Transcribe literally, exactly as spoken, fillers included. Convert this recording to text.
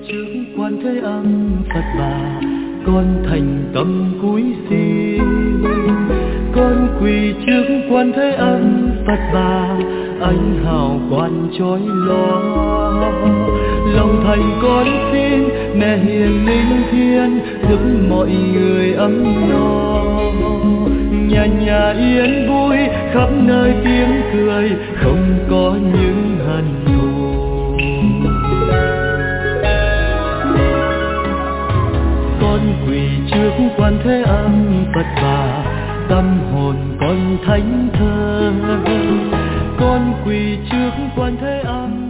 trước Quan Thế Âm Phật Bà, con thành tâm cúi xin. Con quỳ trước Quan Thế Âm Phật Bà, ánh hào quang chói lòa. Lòng thành con xin mẹ hiền linh thiêng, giúp mọi người ấm no. Nhà nhà yên vui, khắp nơi tiếng cười, không có những hận thù. Con quỳ trước Quan Thế Âm Phật Bà, tâm hồn con thánh thơ. Con quỳ trước Quan Thế Âm